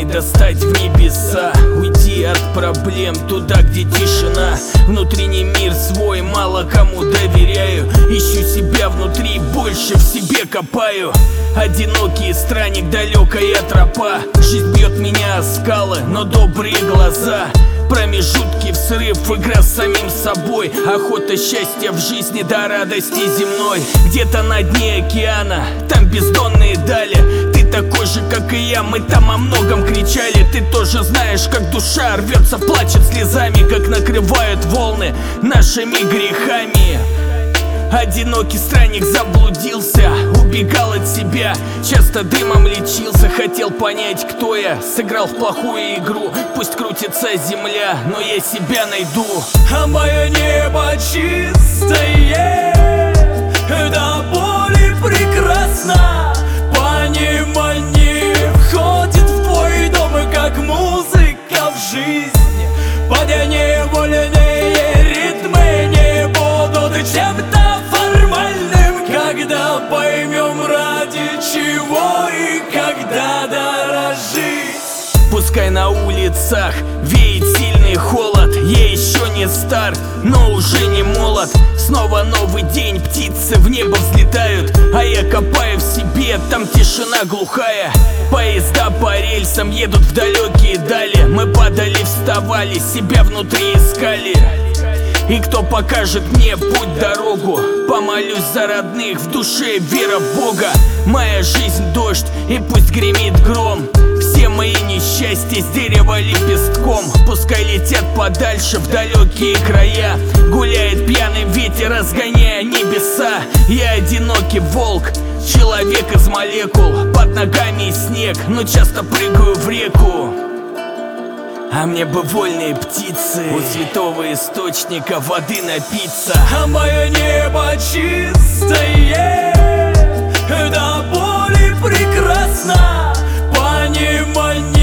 бездонной достать в небеса. Уйти от проблем туда, где тишина. Внутренний мир свой мало кому доверяю. Ищу себя внутри, больше в себе копаю. Одинокий странник, далекая тропа. Жизнь бьет меня о скалы, но добрые глаза. Промежутки в срыв, игра с самим собой. Охота счастья в жизни до радости земной. Где-то на дне океана, там бездонные дали. Ты такой же, как и я, мы там о многом кричали. Ты тоже знаешь, как душа рвется, плачет слезами, как накрывают волны нашими грехами. Одинокий странник заблудился, убегал от себя, часто дымом лечился. Хотел понять, кто я, сыграл в плохую игру. Пусть крутится земля, но я себя найду. А мое небо чистое, до боли прекрасно. Понимание входит в твой дом, как музыка в жизнь. Подя невольные ритмы не будут чем-то формальным, когда поймем, ради чего и когда дорожить. Пускай на улицах веет сильный холод. Я еще не стар, но уже не молод. Снова новый день, птицы в небо взлетают, а я копаю в себе, там тишина глухая. Поезда по рельсам едут в далекие дали. Мы падали, вставали, себя внутри искали. И кто покажет мне путь, дорогу? Помолюсь за родных, в душе вера в Бога. Моя жизнь дождь, и пусть гремит гром. Все мои несчастья с дерева лепестком. Пускай летят подальше в далекие края. Гуляет пьяный ветер, разгоняя небеса. Я одинокий волк, человек из молекул. Под ногами снег, но часто прыгаю в реку. А мне бы вольные птицы у святого источника воды напиться. А мое небо чистое, до боли прекрасно. Понимание